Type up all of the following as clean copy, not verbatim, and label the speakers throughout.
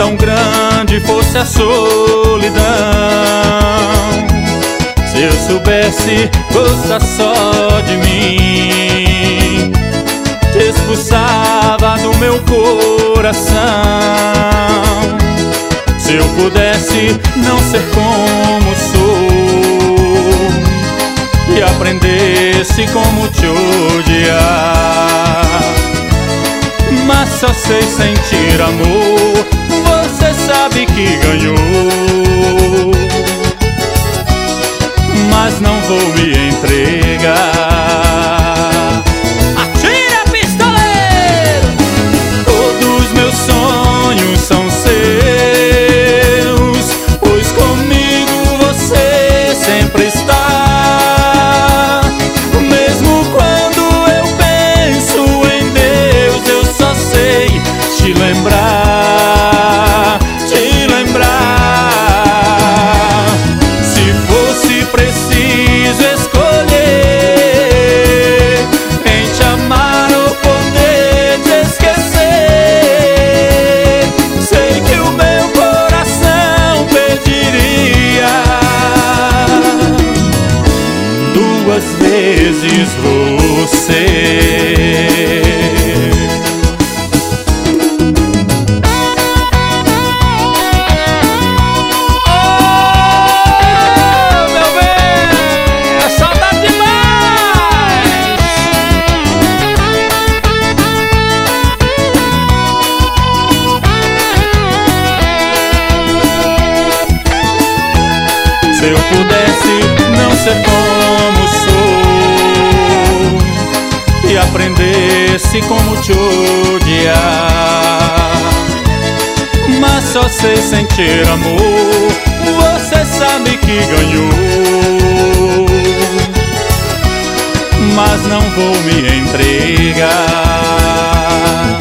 Speaker 1: tão grande fosse a solidão, se eu soubesse gostar só de mim, te expulsava do meu coração. Se eu pudesse não ser como sou e aprendesse como te odiar, mas só sei sentir amor, você sabe que ganhou, mas não vou me entregar.
Speaker 2: Atira, pistoleiro!
Speaker 1: Todos meus sonhos são seus, pois comigo você sempre está. Mesmo quando eu penso em Deus, eu só sei te lembrar, te lembrar. Se fosse preciso escolher em te amar ou poder te esquecer, sei que o meu coração pediria duas vezes você. Se eu pudesse não ser como sou e aprendesse como te odiar, mas só sei sentir amor, você sabe que ganhou, mas não vou me entregar.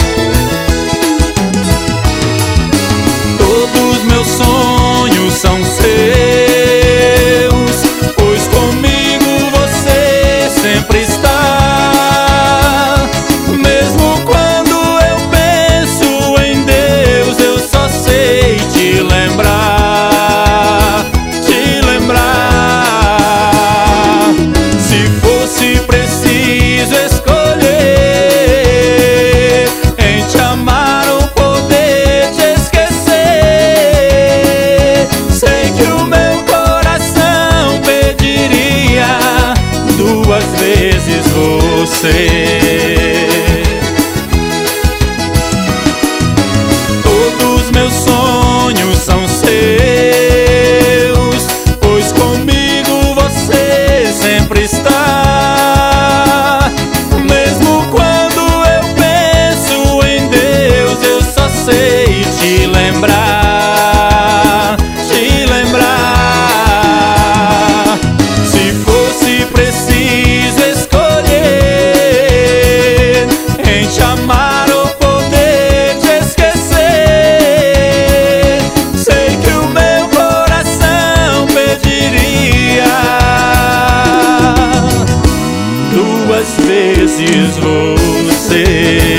Speaker 1: Todos meus sonhos são seus, pois comigo você sempre está. Mesmo quando eu penso em Deus, eu só sei te lembrar, te lembrar. Se fosse preciso escolher em te amar ou poder te esquecer, sei que o meu coração pediria duas vezes você. Todos meus sonhos são seus, pois comigo você sempre está. Mesmo quando eu penso em Deus, eu só sei te lembrar, te lembrar. Se fosse preciso escolher em te amar ou poder te esquecer, sei que o meu coração pediria duas vezes você.